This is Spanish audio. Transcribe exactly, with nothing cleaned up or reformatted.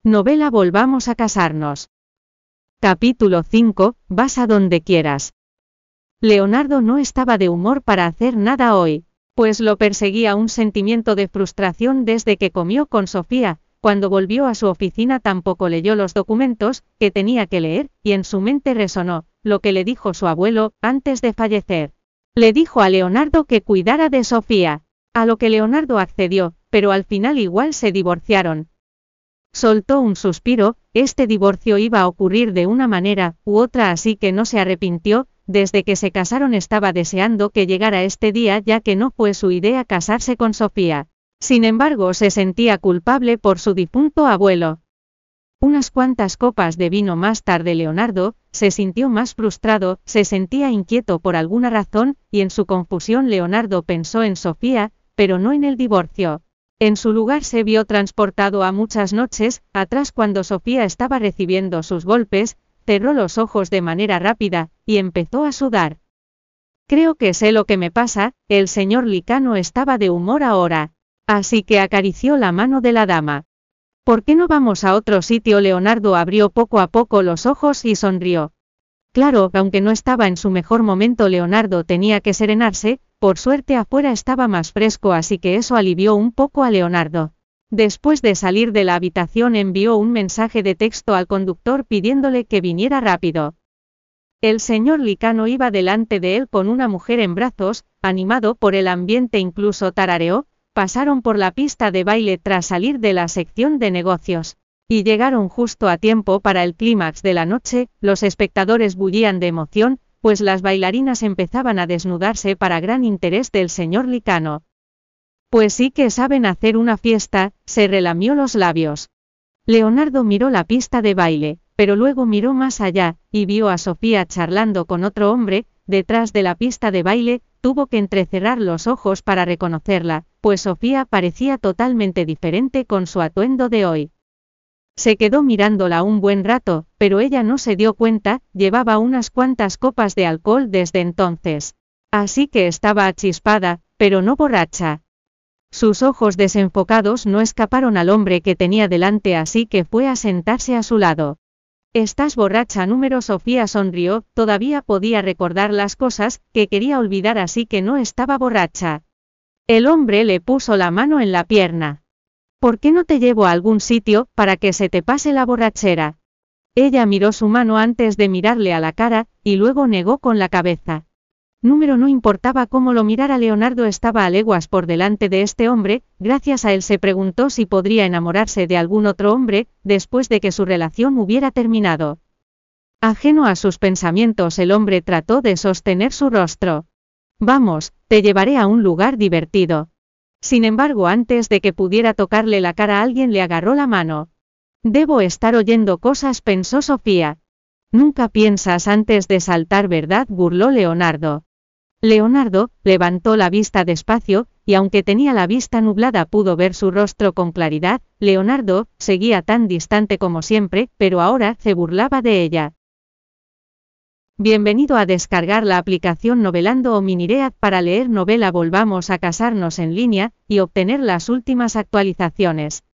Novela Volvamos a casarnos. Capítulo cinco, vas a donde quieras. Leonardo no estaba de humor para hacer nada hoy, pues lo perseguía un sentimiento de frustración desde que comió con Sofía. Cuando volvió a su oficina tampoco leyó los documentos que tenía que leer, y en su mente resonó lo que le dijo su abuelo antes de fallecer. Le dijo a Leonardo que cuidara de Sofía, a lo que Leonardo accedió, pero al final igual se divorciaron. Soltó un suspiro, este divorcio iba a ocurrir de una manera u otra, así que no se arrepintió. Desde que se casaron estaba deseando que llegara este día, ya que no fue su idea casarse con Sofía. Sin embargo, se sentía culpable por su difunto abuelo. Unas cuantas copas de vino más tarde Leonardo se sintió más frustrado, se sentía inquieto por alguna razón, y en su confusión Leonardo pensó en Sofía, pero no en el divorcio. En su lugar se vio transportado a muchas noches atrás cuando Sofía estaba recibiendo sus golpes, cerró los ojos de manera rápida, y empezó a sudar. Creo que sé lo que me pasa, el señor Licano estaba de humor ahora. Así que acarició la mano de la dama. ¿Por qué no vamos a otro sitio? Leonardo abrió poco a poco los ojos y sonrió. Claro, aunque no estaba en su mejor momento, Leonardo tenía que serenarse. Por suerte afuera estaba más fresco, así que eso alivió un poco a Leonardo. Después de salir de la habitación envió un mensaje de texto al conductor pidiéndole que viniera rápido. El señor Licano iba delante de él con una mujer en brazos, animado por el ambiente, incluso tarareó. Pasaron por la pista de baile tras salir de la sección de negocios, y llegaron justo a tiempo para el clímax de la noche. Los espectadores bullían de emoción, pues las bailarinas empezaban a desnudarse para gran interés del señor Licano. Pues sí que saben hacer una fiesta, se relamió los labios. Leonardo miró la pista de baile, pero luego miró más allá, y vio a Sofía charlando con otro hombre, detrás de la pista de baile. Tuvo que entrecerrar los ojos para reconocerla, pues Sofía parecía totalmente diferente con su atuendo de hoy. Se quedó mirándola un buen rato, pero ella no se dio cuenta, llevaba unas cuantas copas de alcohol desde entonces. Así que estaba achispada, pero no borracha. Sus ojos desenfocados no escaparon al hombre que tenía delante, así que fue a sentarse a su lado. ¿Estás borracha? Número Sofía sonrió, todavía podía recordar las cosas que quería olvidar, así que no estaba borracha. El hombre le puso la mano en la pierna. ¿Por qué no te llevo a algún sitio para que se te pase la borrachera? Ella miró su mano antes de mirarle a la cara, y luego negó con la cabeza. Número no importaba cómo lo mirara, Leonardo estaba a leguas por delante de este hombre. Gracias a él se preguntó si podría enamorarse de algún otro hombre, después de que su relación hubiera terminado. Ajeno a sus pensamientos, el hombre trató de sostener su rostro. Vamos, te llevaré a un lugar divertido. Sin embargo, antes de que pudiera tocarle la cara, alguien le agarró la mano. Debo estar oyendo cosas, pensó Sofía. Nunca piensas antes de saltar, ¿verdad?, burló Leonardo. Leonardo levantó la vista despacio, y aunque tenía la vista nublada pudo ver su rostro con claridad. Leonardo seguía tan distante como siempre, pero ahora se burlaba de ella. Bienvenido a descargar la aplicación Novelando o Miniread para leer novela Volvamos a casarnos en línea, y obtener las últimas actualizaciones.